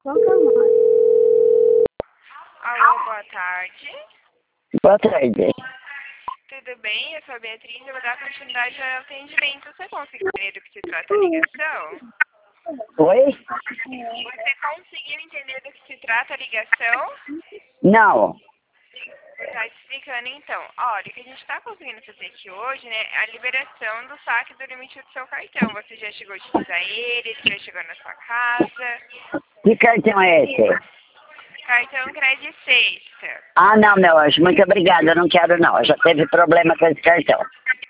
Qual que é o nome? Alô, boa tarde. Boa tarde. Tudo bem? Eu sou a Beatriz, eu vou dar continuidade ao atendimento. Você conseguiu entender do que se trata a ligação? Oi? Você conseguiu entender do que se trata a ligação? Não. Tá explicando então. Olha, o que a gente tá conseguindo fazer aqui hoje, né, é a liberação do saque do limite do seu cartão. Você já chegou a utilizar ele já chegou na sua casa. Que cartão é esse? Cartão Crédito Sexta. Ah, não, meu anjo. Muito obrigada. Eu não quero, não. Eu já teve problema com esse cartão.